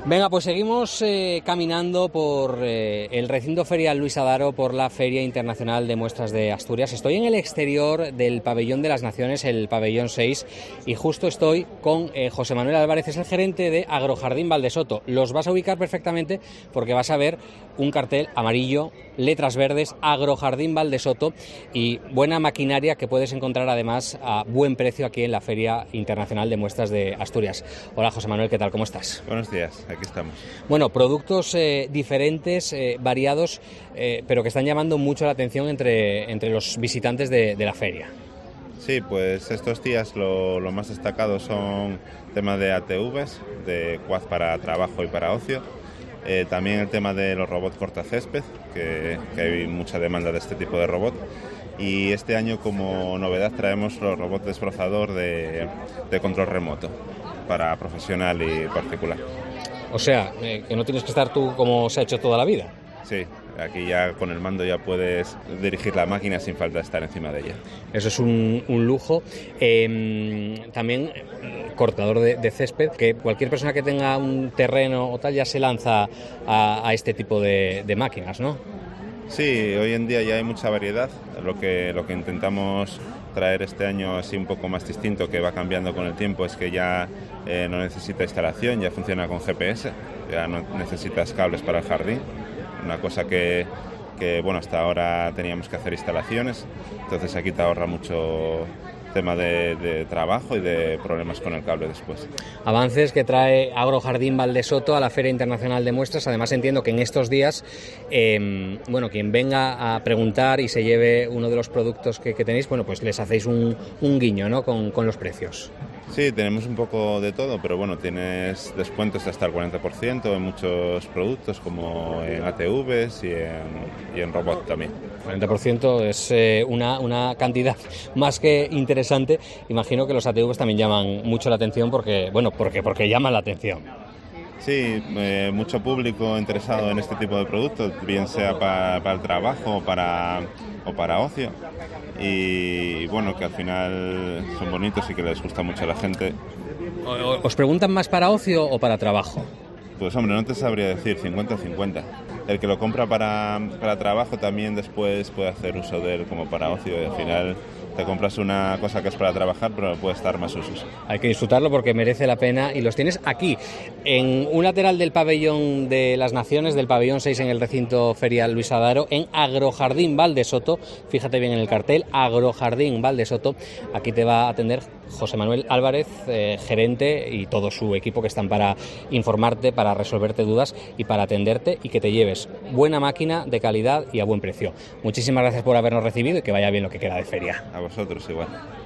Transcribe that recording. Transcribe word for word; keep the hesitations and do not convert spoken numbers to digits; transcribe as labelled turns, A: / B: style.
A: Venga, pues seguimos eh, caminando por eh, el recinto ferial Luis Adaro, por la Feria Internacional de Muestras de Asturias. Estoy en el exterior del Pabellón de las Naciones, el Pabellón seis, y justo estoy con eh, José Manuel Álvarez, es el gerente de Agrojardín Valdesoto. Los vas a ubicar perfectamente porque vas a ver un cartel amarillo, letras verdes, Agrojardín Valdesoto, y buena maquinaria que puedes encontrar además a buen precio aquí en la Feria Internacional de Muestras de Asturias. Hola José Manuel, ¿qué tal? ¿Cómo estás?
B: Buenos días, aquí estamos.
A: Bueno, productos eh, diferentes, eh, variados, eh, pero que están llamando mucho la atención entre, entre los visitantes de, de la feria.
B: Sí, pues estos días lo, lo más destacado son temas de A T Vs, de quad para trabajo y para ocio. Eh, también el tema de los robots cortacésped, que, que hay mucha demanda de este tipo de robot. Y este año, como novedad, traemos los robots desbrozador de, de control remoto para profesional y particular.
A: O sea, eh, que no tienes que estar tú como se ha hecho toda la vida.
B: Sí, aquí ya con el mando ya puedes dirigir la máquina sin falta de estar encima de ella.
A: Eso es un, un lujo. Eh, también cortador de, de césped, que cualquier persona que tenga un terreno o tal ya se lanza a, a este tipo de, de máquinas, ¿no?
B: Sí, hoy en día ya hay mucha variedad. Lo que, lo que intentamos traer este año así un poco más distinto, que va cambiando con el tiempo, es que ya eh, no necesita instalación, ya funciona con G P S, ya no necesitas cables para el jardín, una cosa que, que bueno, hasta ahora teníamos que hacer instalaciones, entonces aquí te ahorra mucho tema de, de trabajo y de problemas con el cable después.
A: Avances que trae Agrojardín Valdesoto a la Feria Internacional de Muestras. Además entiendo que en estos días, eh, bueno, quien venga a preguntar y se lleve uno de los productos que, que tenéis, bueno, pues les hacéis un, un guiño, ¿no?, con, con los precios.
B: Sí, tenemos un poco de todo, pero bueno, tienes descuentos de hasta el cuarenta por ciento en muchos productos, como en A T Vs y en, y en robot también.
A: cuarenta por ciento es eh, una, una cantidad más que interesante. Imagino que los A T Vs también llaman mucho la atención porque, bueno, porque, porque llaman la atención.
B: Sí, eh, mucho público interesado en este tipo de productos, bien sea para, para el trabajo o para, o para ocio. Y bueno, que al final son bonitos y que les gusta mucho a la gente.
A: ¿Os preguntan más para ocio o para trabajo?
B: Pues hombre, no te sabría decir, cincuenta cincuenta. El que lo compra para, para trabajo también después puede hacer uso de él como para ocio, y al final te compras una cosa que es para trabajar, pero puede estar más usos.
A: Hay que disfrutarlo porque merece la pena, y los tienes aquí, en un lateral del Pabellón de las Naciones, del Pabellón seis, en el recinto ferial Luis Adaro, en Agrojardín Valdesoto. Fíjate bien en el cartel, Agrojardín Valdesoto. Aquí te va a atender José Manuel Álvarez, eh, gerente, y todo su equipo, que están para informarte, para resolverte dudas y para atenderte, y que te lleves buena máquina de calidad y a buen precio. Muchísimas gracias por habernos recibido y que vaya bien lo que queda de feria.
B: A vosotros igual.